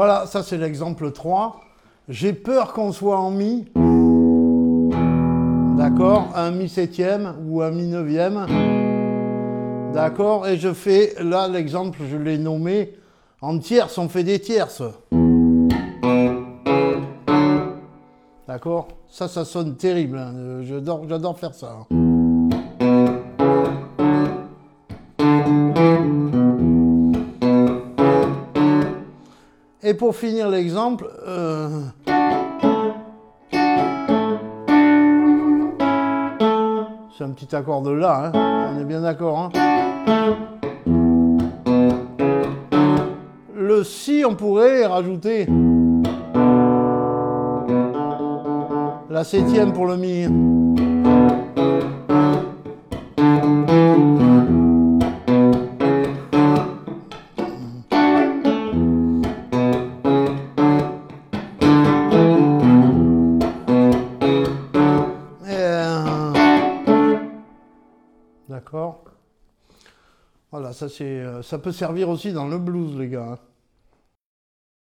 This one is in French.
Voilà, ça c'est l'exemple 3. J'ai peur qu'on soit en mi. D'accord, un mi septième ou un mi neuvième. D'accord, et je fais, là l'exemple, je l'ai nommé, en tierces, on fait des tierces. D'accord, ça sonne terrible, hein. J'adore faire ça. Et pour finir l'exemple, c'est un petit accord de La, hein. On est bien d'accord, hein. Le Si, on pourrait rajouter la septième pour le Mi. D'accord. Voilà, ça peut servir aussi dans le blues, les gars, hein.